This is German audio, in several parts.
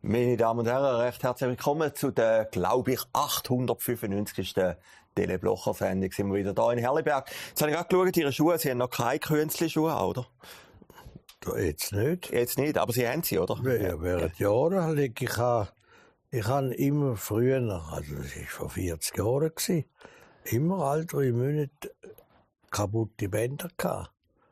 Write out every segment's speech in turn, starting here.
Meine Damen und Herren, recht herzlich willkommen zu der, glaube ich, 895. Tele-Blocher-Sendung. Sind wir wieder hier in Herliberg. Jetzt habe ich gerade geschaut, Ihre Schuhe, Sie haben noch keine Künstlerschuhe, oder? Jetzt nicht. Jetzt nicht, aber Sie haben sie, oder? Ja, während Jahren ich habe immer früher, also das war vor 40 Jahren, immer alle 3 Monate kaputte Bänder gehabt.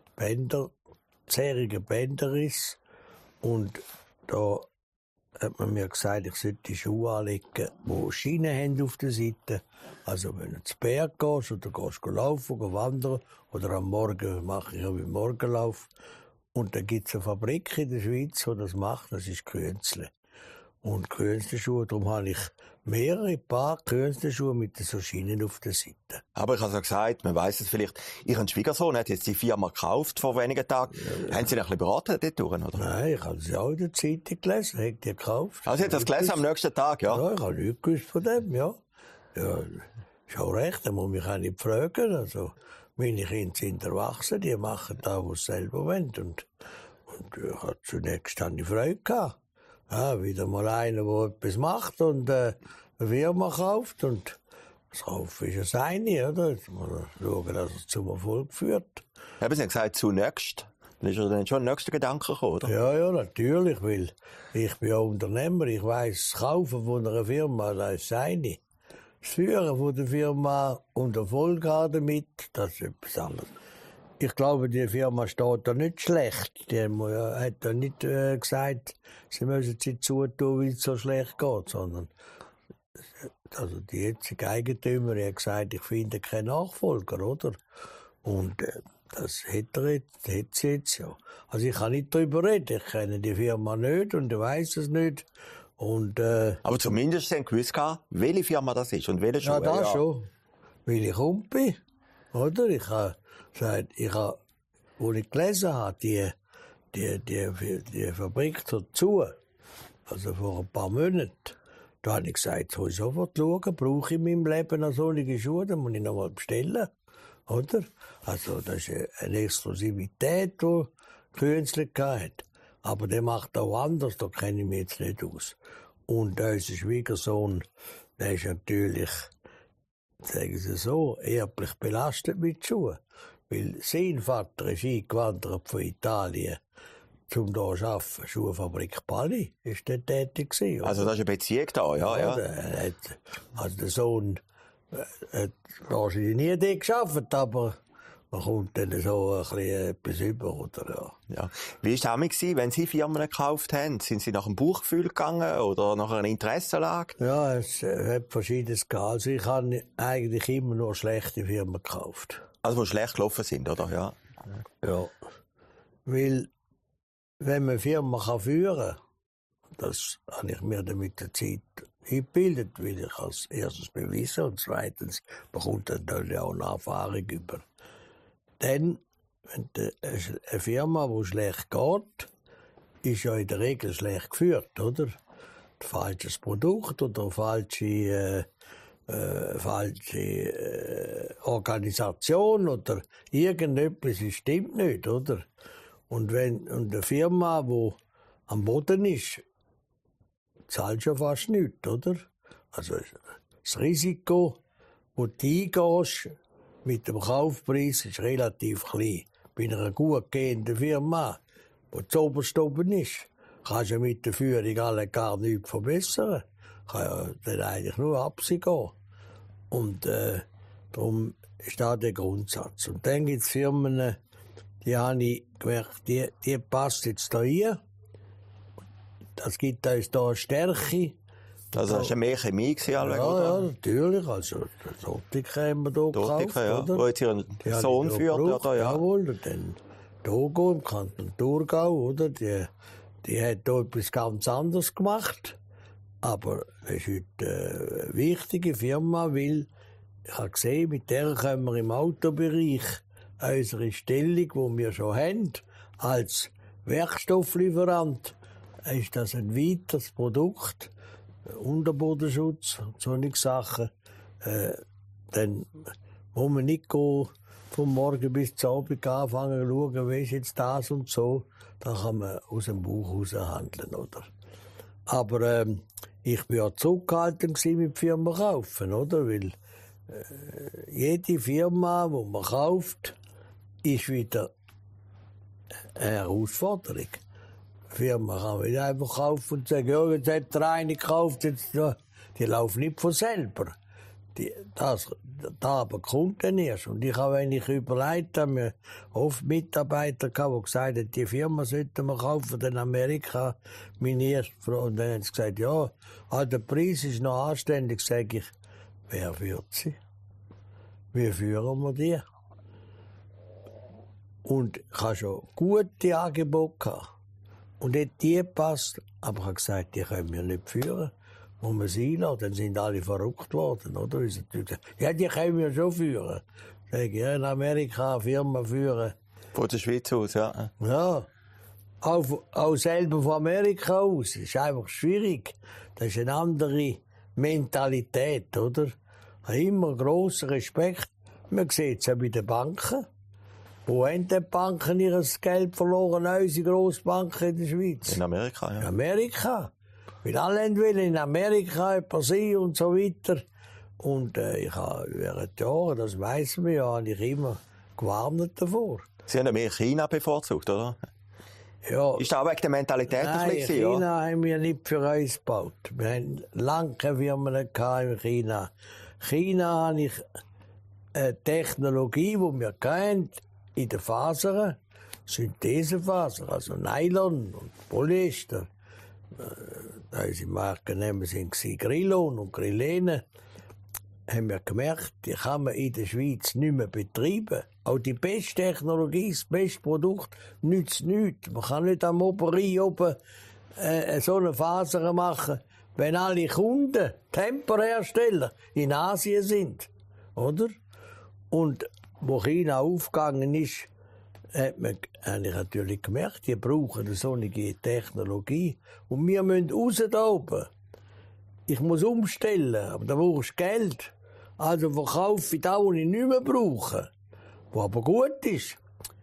Zährige Bänderriss. Und da hat man mir gesagt, ich sollte die Schuhe anlegen, die Schienen haben auf der Seite. Also wenn du zu Berg gehst oder gehst laufen, wandern, oder am Morgen mache ich auch einen Morgenlauf. Und da gibt es eine Fabrik in der Schweiz, die das macht, das ist Künzle. Und Künzleschuhe, darum habe ich mehrere Paar Künzleschuhe mit so Schienen auf der Seite. Aber ich habe ja gesagt, man weiss es vielleicht, Ihren Schwiegersohn hat jetzt die Firma gekauft vor wenigen Tagen. Ja. Haben Sie ihn ein bisschen beraten dort durch, oder? Nein, ich habe sie auch in der Zeitung gelesen, habe die gekauft. Also Sie haben das gelesen am nächsten Tag, ja? Ja, ich habe nichts gewusst von dem, ja. Ja, ist auch recht, da muss mich auch nicht fragen. Also, meine Kinder sind erwachsen, die machen da, was sie selber wollen. Und ich hatte zunächst eine Freude gehabt. Ja, wieder mal einer, der etwas macht und eine Firma kauft. Und das Kaufen ist das eine, oder? Jetzt muss man schauen, dass es zum Erfolg führt. Haben Sie gesagt, zunächst? Dann ist dann schon der nächste Gedanke gekommen, oder? Ja, natürlich, weil ich bin ja Unternehmer. Ich weiss, das Kaufen von einer Firma, das ist das eine. Das Führen von der Firma und Erfolg haben damit, das ist etwas anderes. Ich glaube, die Firma steht da nicht schlecht. Die hat da nicht gesagt, sie müssen sie zutun, weil es so schlecht geht, sondern also die jetzige Eigentümer hat gesagt, ich finde keinen Nachfolger, oder? Und das hätte sie jetzt ja. Also ich kann nicht darüber reden, ich kenne die Firma nicht und ich weiss es nicht. Und, aber zumindest haben Sie gewusst, welche Firma das ist und welche Schuhe. Ja, das schon. Weil ich Kumpi, oder? Ich habe gesagt, wo ich gelesen habe, die Fabrik zu, also vor ein paar Monaten, da habe ich gesagt, soll ich sofort schauen, brauche ich in meinem Leben noch solche Schuhe, dann muss ich noch mal bestellen, oder? Also das ist eine Exklusivität, die Künstler hat. Aber der macht auch anders, da kenne ich mich jetzt nicht aus. Und unser Schwiegersohn, der ist natürlich, sagen Sie so, erblich belastet mit Schuhen. Weil sein Vater ist eingewandert von Italien, um hier zu arbeiten. Schuhfabrik Palli ist dort tätig gewesen. Also das ist eine Beziehung da, ja. Also der Sohn hat wahrscheinlich nie dort gearbeitet, aber man kommt dann so ein bisschen etwas über, oder? Ja. Wie war es damals, wenn Sie Firmen gekauft haben? Sind Sie nach dem Bauchgefühl gegangen oder nach einer Interessenlage? Ja, es hat Verschiedenes gehabt. Also ich habe eigentlich immer nur schlechte Firmen gekauft. Also die schlecht gelaufen sind, oder? Ja. Ja. Weil, wenn man eine Firma führen kann, das habe ich mir dann mit der Zeit eingebildet, weil ich als erstes bewiesen und zweitens bekommt man natürlich auch eine Erfahrung über. Dann, wenn eine Firma, die schlecht geht, ist ja in der Regel schlecht geführt, oder? Ein falsches Produkt oder eine falsche Organisation oder irgendetwas stimmt nicht, oder? Und wenn eine Firma, die am Boden ist, zahlt schon fast nichts, oder? Also das Risiko, das du eingehst mit dem Kaufpreis, ist relativ klein. Bei einer gut gehenden Firma, die zu oberst oben ist, kannst du mit der Führung alle gar nichts verbessern. Kann ja dann eigentlich nur Absicht gehen. Und darum ist da der Grundsatz. Und dann gibt es Firmen, die habe ich gemerkt, die passt jetzt da rein. Das gibt uns da eine Stärke. Also das war mehr Chemie, ja, natürlich. Also das Optiker haben wir hier gekauft, ja. oder? Wo jetzt Ihren Sohn führt, oder? Ja. Jawohl, und dann Togo im Kanton Thurgau, oder? Die hat hier etwas ganz anderes gemacht. Aber es ist heute eine wichtige Firma, weil ich habe gesehen, mit der können wir im Autobereich unsere Stellung, die wir schon haben, als Werkstofflieferant, ist das ein weiteres Produkt, Unterbodenschutz und solche Sachen. Dann muss man nicht von morgen bis zum Abend anfangen zu schauen, wie ist jetzt das und so. Da kann man aus dem Buch raus handeln, oder? Aber ich war ja zurückgehalten mit Firmen kaufen, oder? Weil jede Firma, die man kauft, ist wieder eine Herausforderung. Die Firma kann man nicht einfach kaufen und sagen, ja, jetzt hat der eine gekauft, jetzt, ja, die laufen nicht von selber. Da aber Kunden erst. Und ich habe, wenn ich überlegt habe, mir oft Mitarbeiter gehabt, die gesagt haben, die Firma sollten wir kaufen, in Amerika, meine erste Frau. Und dann haben sie gesagt, ja, der Preis ist noch anständig. Sage ich, wer führt sie? Wie führen wir die? Und ich habe schon gute Angebote gehabt. Und nicht die passt. Aber ich habe gesagt, die können wir nicht führen. Muss man sie einladen, dann sind alle verrückt worden, oder? Ja, die können wir schon führen. Sag ich, ja, in Amerika eine Firma führen. Von der Schweiz aus, ja. Ja. Auch selber von Amerika aus. Das ist einfach schwierig. Das ist eine andere Mentalität, oder? Ich habe immer grossen Respekt. Man sieht es ja bei den Banken. Wo haben die Banken ihr Geld verloren? Unsere Grossbanken in der Schweiz. In Amerika, ja. In Amerika. Weil alle wollen in Amerika jemand sein und so weiter. Und ich habe während Jahren, das weiss man ja, habe ich immer gewarnt davor. Sie haben mehr China bevorzugt, oder? Ja. Ist das auch wegen der Mentalität Nein, ein bisschen, China ja? haben wir nicht für uns gebaut. Wir haben lange keine Firmen in China. China habe ich eine Technologie, die wir kennen, in den Fasern, Synthesefasern, also Nylon und Polyester. Unsere Markennamen sind Grillon und Grillene. Haben wir gemerkt, die kann man in der Schweiz nicht mehr betreiben. Auch die beste Technologie, das beste Produkt, nützt nichts. Man kann nicht am Oberie oben so eine Faser machen, wenn alle Kunden, Temperhersteller in Asien sind. Oder? Und wo China aufgegangen ist, habe ich natürlich gemerkt, die brauchen so eine Technologie. Und wir müssen raus da oben. Ich muss umstellen, aber da brauchst du Geld. Also verkaufe ich das, was ich nicht mehr brauche. Was aber gut ist.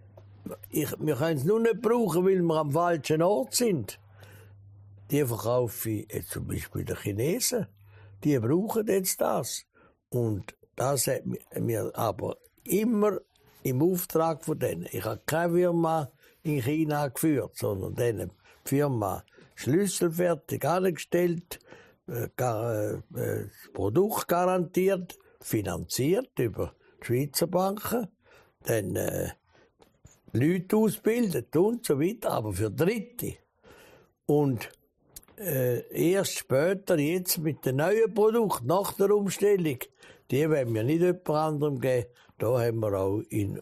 Wir können es nur nicht brauchen, weil wir am falschen Ort sind. Die verkaufe ich jetzt zum Beispiel den Chinesen. Die brauchen jetzt das. Und das hat mir aber immer im Auftrag von denen. Ich habe keine Firma in China geführt, sondern denen Firma schlüsselfertig angestellt, das Produkt garantiert, finanziert über die Schweizer Banken, dann Leute ausbildet und so weiter, aber für Dritte. Und erst später, jetzt mit dem neuen Produkt, nach der Umstellung, die werden wir nicht jemand anderem geben. Da haben wir auch in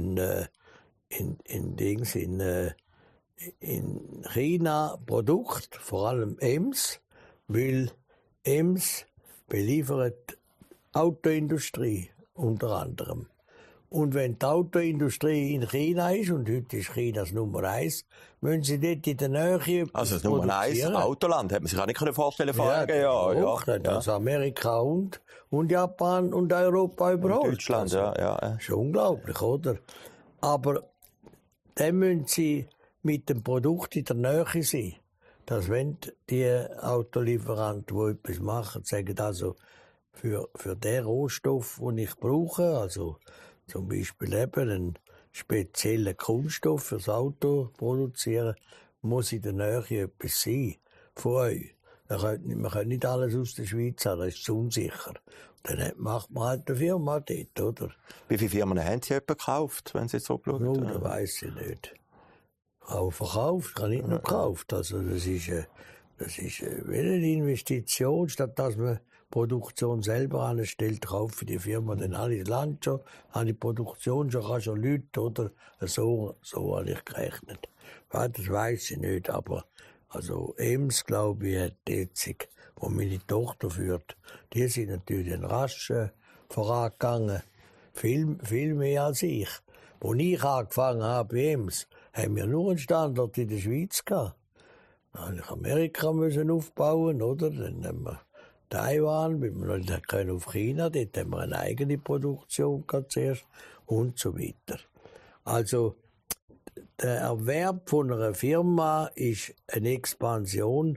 China Produkt, vor allem EMS, weil EMS beliefert Autoindustrie unter anderem. Und wenn die Autoindustrie in China ist, und heute ist China das Nummer 1, müssen sie dort in der Nähe also das Nummer 1 Autoland, hätte man sich auch nicht vorstellen können. Also Amerika und Japan und Europa überhaupt. Und Deutschland, also, ja. Das ist unglaublich, oder? Aber dann müssen sie mit dem Produkt in der Nähe sein. Dass wenn die Autolieferanten, die etwas machen, sagen, also für den Rohstoff, den ich brauche, also zum Beispiel eben einen speziellen Kunststoff fürs Auto produzieren, muss in der Nähe etwas sein von euch. Man kann nicht alles aus der Schweiz haben, das ist zu unsicher. Dann macht man halt eine Firma dort, oder? Wie viele Firmen haben Sie gekauft, wenn Sie jetzt so schauen? No, das weiss ich nicht. Auch verkauft, kann nicht nur gekauft. Also das ist wie eine Investition, statt dass man Produktion selber anstellt, kaufe die Firma dann alle Land schon, habe die Produktion schon, kann schon Leute, oder? So habe ich gerechnet. Ja, das weiss ich nicht, aber also EMS, glaube ich, hat jetzt, wo meine Tochter führt, die sind natürlich rasch vorangegangen. Viel mehr als ich. Als ich angefangen habe bei EMS, haben wir nur einen Standort in der Schweiz gehabt. Dann musste ich Amerika aufbauen, oder? Dann haben wir Taiwan, weil wir noch nicht können auf China, dort haben wir eine eigene Produktion gehabt zuerst und so weiter. Also, der Erwerb von einer Firma ist eine Expansion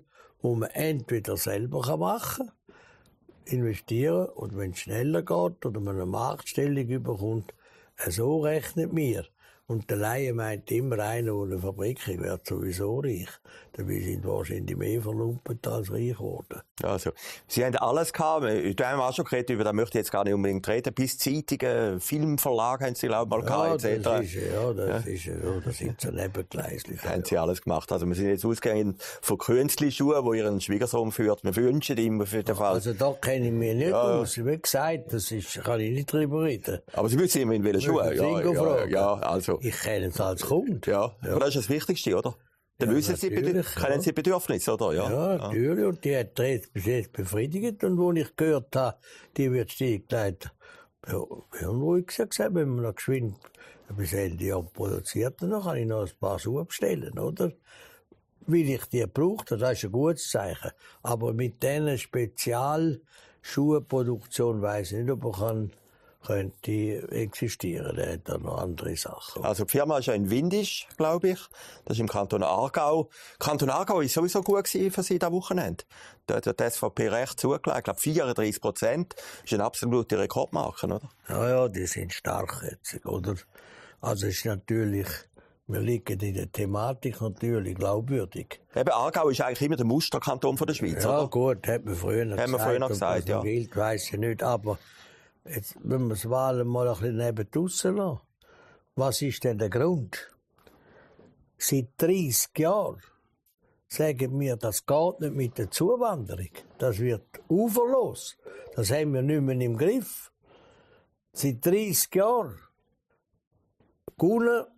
wo man entweder selber machen kann, investieren, und wenn es schneller geht oder man eine Marktstellung bekommt, so rechnet mir. Und der Laie meint immer, einer, der eine Fabrik hat, wird sowieso reich. Dabei sind wahrscheinlich mehr verlumpet als reich geworden. Also, Sie haben alles gehabt. Wir haben auch schon geredet, über das möchte ich jetzt gar nicht unbedingt reden. Bis Zeitungen, Filmverlag haben Sie, glaube ich, mal gehabt, etc. Das sind so Nebengleisli. Haben Sie alles gemacht. Also, wir sind jetzt ausgegangen von Künstlerschuhen, die Ihren Schwiegersohn führt. Wir wünschen ihm für den Fall. Also, da kenne ich mich nicht aus. Wie gesagt, kann ich nicht drüber reden. Aber Sie wissen immer, in welchen Schuhen. Ja, also. Ich kenne es als Kunde. Ja, aber das ist das Wichtigste, oder? Dann wissen Sie, kennen Sie Bedürfnisse, oder? Ja, natürlich. Und die hat bis jetzt befriedigt. Und wo ich gehört habe, die wird stillgelegt, unruhig gesagt, wenn man noch geschwind bis Ende Jahr produziert, dann kann ich noch ein paar Schuhe bestellen, oder? Weil ich die brauche, das ist ein gutes Zeichen. Aber mit diesen Spezialschuhproduktion weiss ich nicht, ob man könnte existieren. Der hat da noch andere Sachen. Also die Firma ist ja in Windisch, glaube ich. Das ist im Kanton Aargau. Kanton Aargau ist sowieso gut gewesen für Sie, das Wochenende. Da hat die SVP recht zugelegt. Ich glaube 34%. Das ist eine absolute Rekordmarke, oder? Ja, die sind stark jetzt, oder? Also es ist natürlich, wir liegen in der Thematik natürlich glaubwürdig. Eben, Aargau ist eigentlich immer der Musterkanton von der Schweiz, ja, oder? Gut, hat man früher gesagt, ja. Gilt, weiss ich nicht, aber jetzt, wenn wir das Wahlen mal ein bisschen neben draussen lassen, was ist denn der Grund? Seit 30 Jahren sagen wir, das geht nicht mit der Zuwanderung. Das wird uferlos. Das haben wir nicht mehr im Griff. Seit 30 Jahren. Gune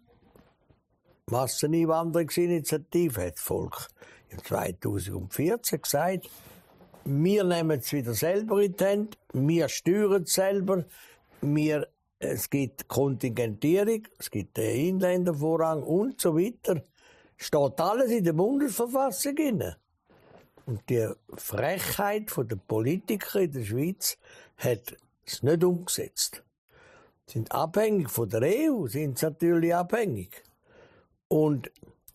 Masseneinwanderungsinitiative hat das Volk im 2014 gesagt, wir nehmen es wieder selber in die Hand, wir steuern es selber, es gibt Kontingentierung, es gibt den Inländervorrang und so weiter. Steht alles in der Bundesverfassung drin. Und die Frechheit der Politiker in der Schweiz hat es nicht umgesetzt. Sie sind abhängig von der EU, sind sie natürlich abhängig. Und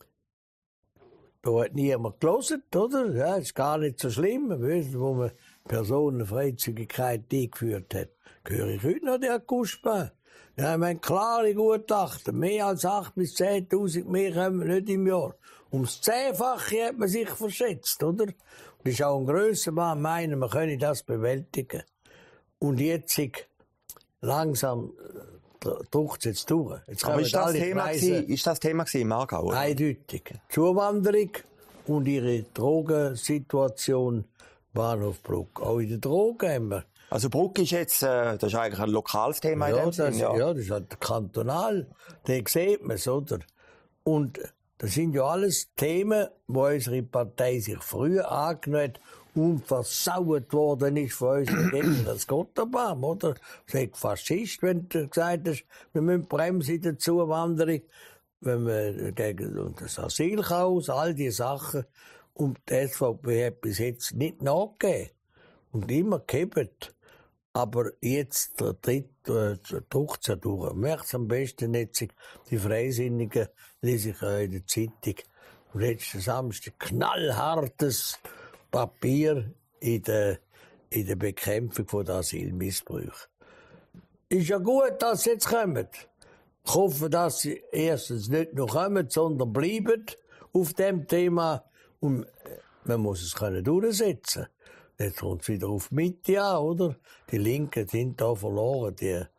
da hat niemand gehört, oder? Ja, ist gar nicht so schlimm. Wo man Personenfreizügigkeit eingeführt hat, höre ich heute noch der Kuspa. Ja, wir haben klare Gutachten. Mehr als 8.000 bis 10.000 mehr kommen nicht im Jahr. Ums 10-fache hat man sich verschätzt, oder? Und das ist auch ein Grössenmann meinen, man könne das bewältigen. Und jetzt langsam drückt es jetzt durch. Jetzt aber ist das Thema im Aargau? Oder? Eindeutig. Zuwanderung und ihre Drogensituation Bahnhof Bruck. Auch in den Drogen haben wir. Also Bruck ist jetzt, das ist eigentlich ein lokales Thema in dem Sinn, ja. Ja, das ist halt kantonal. Da sieht man es, oder? Und das sind ja alles Themen, wo unsere Partei sich früher angenommen hat und versaut worden ist von uns gegen das Gotterbaum, oder? Sagt Faschist, wenn du gesagt hast, wir müssen bremsen in der Zuwanderung, wenn wir gegen das Asylchaos, all diese Sachen. Und die SVP hat bis jetzt nicht nachgegeben und immer gehebt. Aber jetzt drückt es ja durch. Merkt am besten jetzt, die Freisinnigen lese ich in der Zeitung. Letzten Samstag knallhartes Papier in der Bekämpfung der Asylmissbrauch. Ist ja gut, dass sie jetzt kommen. Ich hoffe, dass sie erstens nicht nur kommen, sondern bleiben auf dem Thema. Und man muss es können durchsetzen. Jetzt kommt es wieder auf die Mitte an, oder? Die Linken sind da verloren.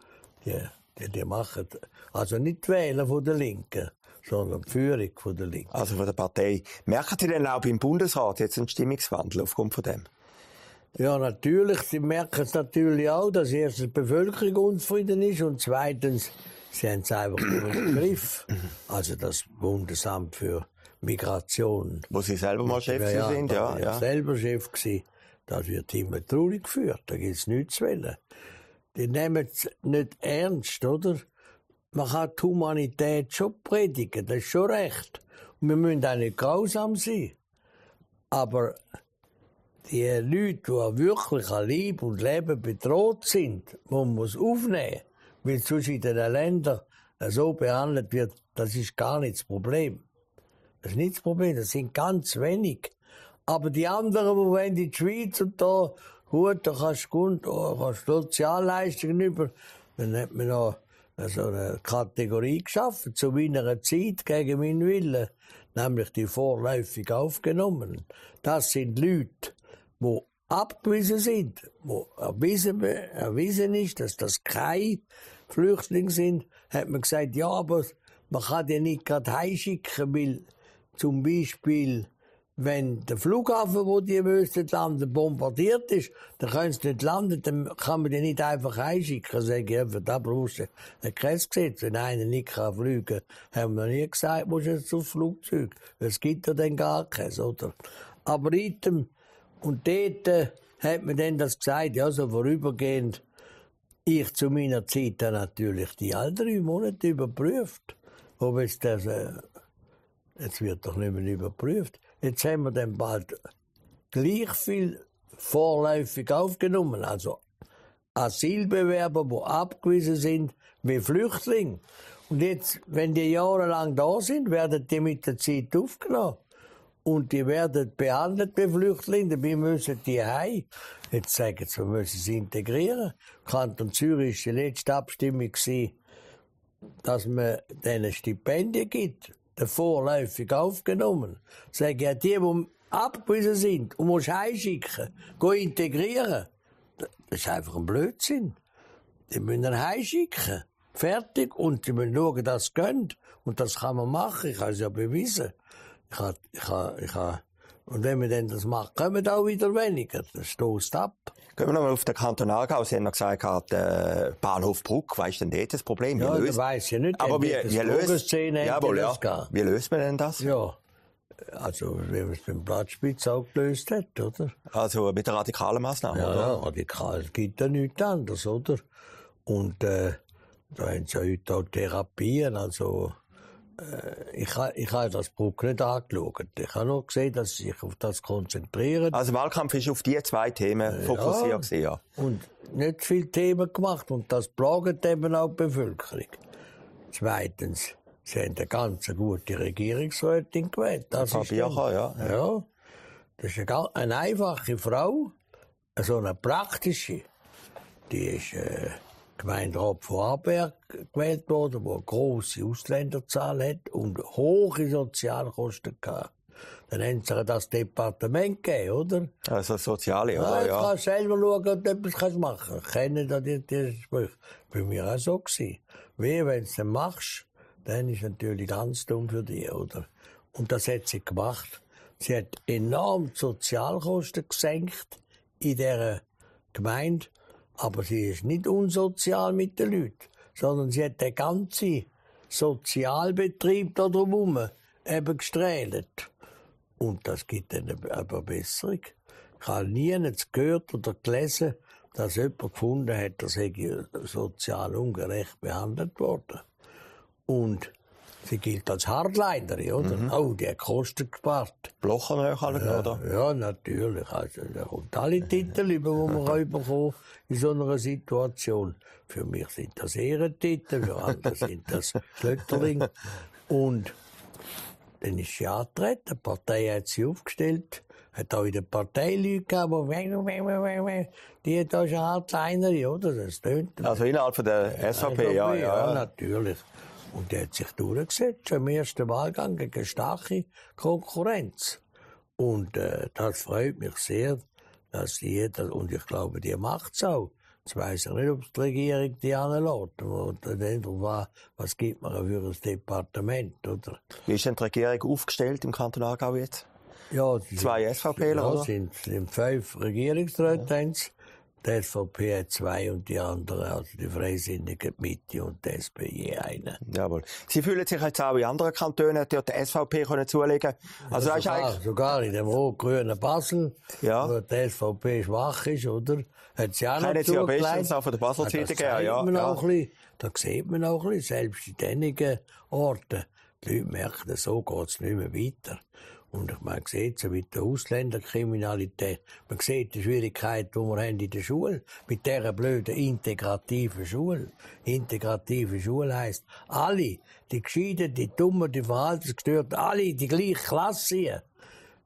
Die machen, also nicht die Wähler von der Linken, sondern die Führung von der Linken. Also von der Partei. Merken Sie denn auch beim Bundesrat jetzt einen Stimmungswandel aufgrund von dem? Ja, natürlich. Sie merken es natürlich auch, dass erstens die Bevölkerung unzufrieden ist und zweitens, sie haben es einfach nicht im Griff. Also das Bundesamt für Migration. Wo Sie selber mal Chef sind, ja. Ich war selber Chef gewesen. Das wird immer traurig geführt. Da gibt es nichts zu wollen. Die nehmen es nicht ernst, oder? Man kann die Humanität schon predigen, das ist schon recht. Und wir müssen auch nicht grausam sein. Aber die Leute, die wirklich an Leib und Leben bedroht sind, man muss aufnehmen, weil sonst in den Ländern so behandelt wird, das ist gar nicht das Problem. Das ist nicht das Problem, das sind ganz wenig. Aber die anderen, die wollen in die Schweiz und da, gut, da kannst du Sozialleistungen über. Dann hat man noch so eine Kategorie geschaffen, zu meiner Zeit, gegen meinen Willen. Nämlich die vorläufig aufgenommen. Das sind Leute, die abgewiesen sind, wo erwiesen ist, dass das keine Flüchtlinge sind, hat man gesagt, ja, aber man kann die nicht gerade heimschicken, weil zum Beispiel, wenn der Flughafen, wo die müssen landen, bombardiert ist, dann können sie nicht landen, dann kann man die nicht einfach heimschicken. Sag ich einfach, da brauchst du ein Kriegsgesetz. Wenn einer nicht fliegen kann, haben wir nie gesagt, musst du jetzt aufs Flugzeug. Es gibt ja dann gar keins, oder? Aber und dort hat man dann das gesagt, ja, so vorübergehend. Ich zu meiner Zeit dann natürlich die alle 3 Monate überprüft. Ob jetzt das, jetzt wird doch nicht mehr überprüft. Jetzt haben wir dann bald gleich viel vorläufig aufgenommen. Also Asylbewerber, die abgewiesen sind, wie Flüchtlinge. Und jetzt, wenn die jahrelang da sind, werden die mit der Zeit aufgenommen. Und die werden behandelt wie Flüchtlinge, dabei müssen die heim. Jetzt sagen sie, wir müssen sie integrieren. Kanton Zürich war die letzte Abstimmung, dass man denen Stipendien gibt, vorläufig aufgenommen. Sagen ja, die abgewiesen sind und musst heimschicken, integrieren. Das ist einfach ein Blödsinn. Die müssen heimschicken. Fertig. Und sie müssen schauen, dass es geht. Und das kann man machen. Ich habe es ja bewiesen. Und wenn man dann das macht, kommen auch wieder weniger. Das stößt ab. Gehen wir nochmal auf den Kanton Aargau. Sie haben noch gesagt, der Bahnhof Bruck, was ist denn dort das Problem? Ja, das weiss ich nicht. Aber wie löst man denn das? Ja, also wie man es beim Platzspitz auch gelöst hat, oder? Also mit der radikalen Massnahme, ja, oder? Ja, radikal. Es gibt ja nichts anderes, oder? Und da haben sie heute auch Therapien, also ich habe das Bruck nicht angeschaut. Ich habe nur gesehen, dass sie sich auf das konzentrieren. Also Wahlkampf ist auf die 2 Themen fokussiert. Ja. Und nicht viele Themen gemacht. Und das plagt eben auch die Bevölkerung. Zweitens, sie haben eine ganz gute Regierungsrätin gewählt. Das ist ja. Das ist eine einfache Frau, so eine praktische. Die ist Gemeinderat von Aarberg gewählt worden, der eine grosse Ausländerzahl hat und hohe Sozialkosten hatte. Dann haben sie das Departement gegeben, oder? Also Soziale, oder? Ja. Du kannst selber schauen, ob du etwas machen kannst. Kennen da die Sprüche. Bei mir auch so gewesen. Wie, wenn du es dann machst, dann ist es natürlich ganz dumm für dich, oder? Und das hat sie gemacht. Sie hat enorm die Sozialkosten gesenkt in dieser Gemeinde. Aber sie ist nicht unsozial mit den Leuten, sondern sie hat den ganzen Sozialbetrieb da drumherum eben gestrahlt. Und das gibt dann eine Verbesserung. Ich habe nie gehört oder gelesen, dass jemand gefunden hat, dass er sozial ungerecht behandelt wurde. Und sie gilt als Hardlinerin, oder? Oh, die hat Kosten gespart. Blocher oder? Ja, natürlich. Also, da kommt alle Titel über, die man bekommen in so einer Situation. Für mich sind das Ehrentitel, für andere sind das Schlötterling. Und dann ist sie angetreten, die Partei hat sie aufgestellt, hat auch in der Partei Leute gehabt, die hat auch schon Hardlinerin, oder? Das tönt. Also innerhalb von der SVP, ja. Ja, natürlich. Und der hat sich durchgesetzt, schon im ersten Wahlgang gegen starke Konkurrenz. Und das freut mich sehr, dass und ich glaube, die macht es auch. Jetzt weiss ich nicht, ob die Regierung die anlässt. Und dann war, was gibt man für ein Departement, oder? Wie ist denn die Regierung aufgestellt im Kanton Aargau jetzt? Ja, 2 SVPler, oder? Ja, sind 5 Regierungsräte. Ja. Die SVP hat 2 und die anderen, also die Freisinnigen, die Mitte und die SP je eine. Jawohl. Sie fühlen sich jetzt auch in anderen Kantonen dort die SVP zulegen? Also ja, sogar in dem rot-grünen Basel, wo die SVP schwach ist, oder? Hat sie auch noch zugelegt. Sie ja bestens auch von der Basel Zeitung gegeben, ja. Da sieht man auch ein bisschen, selbst in diesen Orten. Die Leute merken, so geht's nicht mehr weiter. Und man sieht so mit der Ausländerkriminalität, man sieht die Schwierigkeit, die wir haben in der Schule, mit dieser blöden integrativen Schule. Integrative Schule heisst, alle, die Gescheiten, die Dummen, die Verhaltensgestörten, alle in die gleiche Klasse.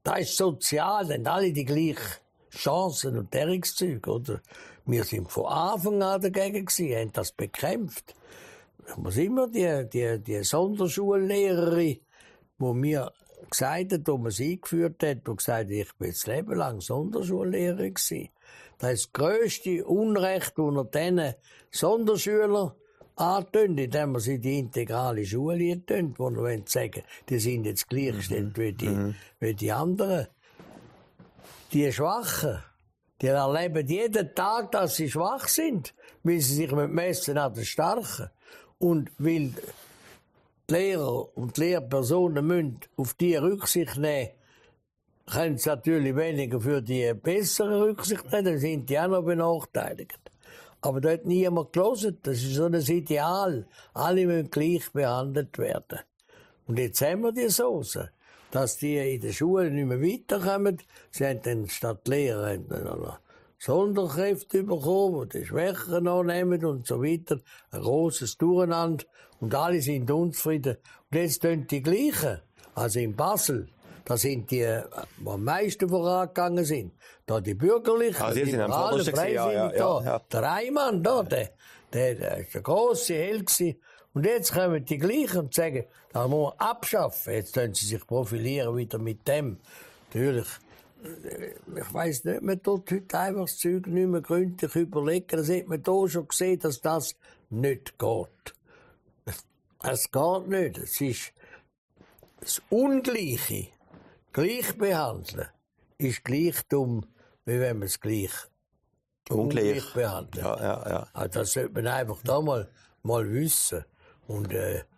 das ist sozial, haben alle die gleichen Chancen und Derrichszüge, oder? Wir sind von Anfang an dagegen gewesen, haben das bekämpft. Wir sind immer die Sonderschullehrerin, wo mir gesagt hat, wo man sie eingeführt hat, wo gesagt hat, ich bin das Leben lang Sonderschullehrer gewesen. Das ist das grösste Unrecht, das er diesen Sonderschülern antönt, indem man sie die integrale Schule antönt, wo er sagen, die sind jetzt gleichgestellt wie die anderen. Die Schwachen, die erleben jeden Tag, dass sie schwach sind, weil sie sich messen an den Starken. Und weil die Lehrer und die Lehrpersonen müssen auf die Rücksicht nehmen, können sie natürlich weniger für die bessere Rücksicht nehmen, dann sind die auch noch benachteiligt. Aber da hat niemand gelesen. Das ist so ein Ideal. Alle müssen gleich behandelt werden. Und jetzt haben wir die Soße, dass die in der Schule nicht mehr weiterkommen. Sie haben dann statt Lehrer noch Sonderkräfte bekommen, die Schwächeren annehmen und so weiter. Ein grosses Durcheinander. Und alle sind unzufrieden. Und jetzt tun die Gleichen. Also in Basel, da sind die am meisten vorangegangen sind. Da die Bürgerlichen, also die Liberalen, Freisinnigen, ja. Der Reimann, der ist der grosse Held gewesen. Und jetzt kommen die Gleichen und sagen, das muss man abschaffen. Jetzt können sie sich profilieren wieder mit dem. Natürlich, ich weiss nicht, man tut heute einfach das Zeug nicht mehr gründlich überlegen. Das hat man hier schon gesehen, dass das nicht geht. Es geht nicht. Es ist das Ungleiche. Gleich behandeln ist gleich dumm, wie wenn man es gleich ungleich behandelt. Ja. Also das sollte man einfach da mal wissen. Und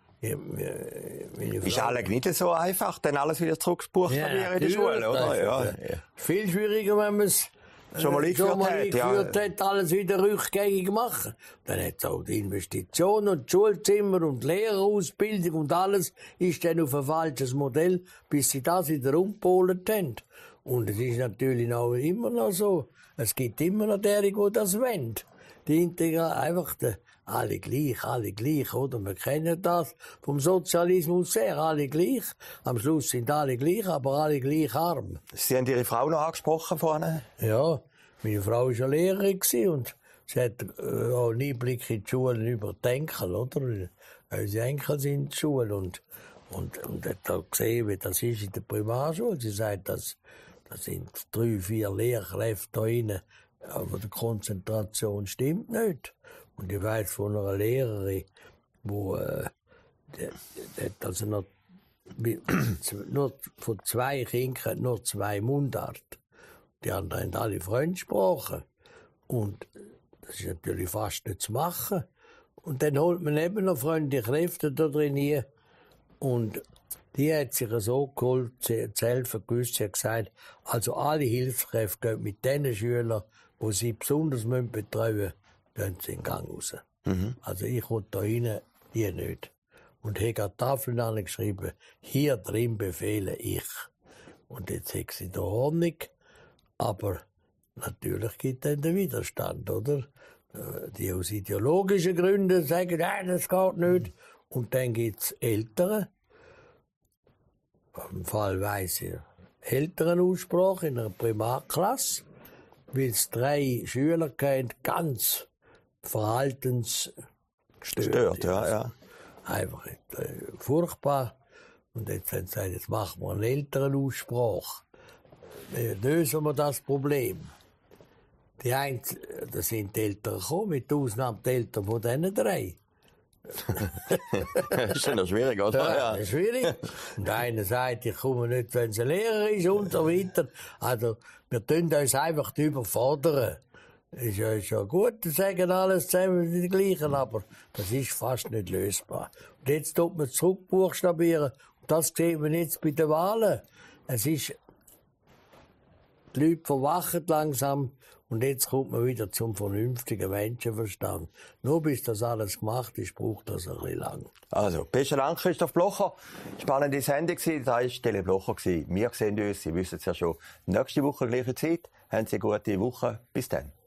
ist alles nicht so einfach, dann alles wieder zurückzubuchstabieren in der Schule, oder? Ja. Viel schwieriger, wenn man es schon mal eingeführt hat, alles wieder rückgängig machen. Dann hat es auch die Investitionen und die Schulzimmer und die Lehrerausbildung und alles ist dann auf ein falsches Modell, bis sie das wieder umgepolt haben. Und es ist natürlich auch immer noch so, es gibt immer noch derjenige, die das wollen. Die Integral, einfach alle gleich, oder? Wir kennen das vom Sozialismus sehr, alle gleich. Am Schluss sind alle gleich, aber alle gleich arm. Sie haben Ihre Frau noch angesprochen vorne? Ja, meine Frau war ja Lehrerin und sie hat auch einen Einblick in die Schulen über die Enkel, oder? Unsere Enkel sind in der Schule und hat auch gesehen, wie das ist in der Primarschule. Sie sagt, das sind 3, 4 Lehrkräfte da drin, aber die Konzentration stimmt nicht. Und ich weiss von einer Lehrerin, die hat also nur von 2 Kindern nur 2 Mundart. Die anderen haben alle Fremdsprachen. Und das ist natürlich fast nicht zu machen. Und dann holt man eben noch fremde Kräfte da drin hier. Und die hat sich so geholt, sie hat selber gewusst, sie hat gesagt, also alle Hilfskräfte gehen mit den Schülern, die sie besonders betreuen müssen, gehen sie in den Gang raus. Also ich komme da rein, die nicht. Und habe an Tafeln angeschrieben, hier drin befehle ich. Und jetzt hat sie da Ordnung, aber natürlich gibt es den Widerstand, oder? Die aus ideologischen Gründen sagen, nein, das geht nicht. Und dann gibt es Eltern, im Fall weiss ich, Elternaussprache in einer Primarklasse, weil es 3 Schüler kennt, ganz verhaltensgestört. Ja. Einfach furchtbar. Und jetzt haben sie gesagt, jetzt machen wir eine Elternaussprache. Lösen wir das Problem. Da sind die Eltern gekommen, mit Ausnahme der Eltern von diesen 3. Das ist ja noch schwierig, oder? Ja, das ist schwierig. Und einer sagt, ich komme nicht, wenn sie Lehrer ist und so weiter. Also, wir tun uns einfach überfordern. Ist ja gut, das sagen alles zusammen die gleichen, aber das ist fast nicht lösbar. Und jetzt tut man zurückbuchstabieren. Und das sehen wir jetzt bei den Wahlen. Die Leute verwachen langsam. Und jetzt kommt man wieder zum vernünftigen Menschenverstand. Nur bis das alles gemacht ist, braucht das ein bisschen lang. Also, besten Dank, Christoph Blocher. Spannende Sendung gewesen. Das war Tele Blocher gewesen. Wir sehen uns, Sie wissen es ja schon, nächste Woche gleiche Zeit. Haben Sie eine gute Woche. Bis dann.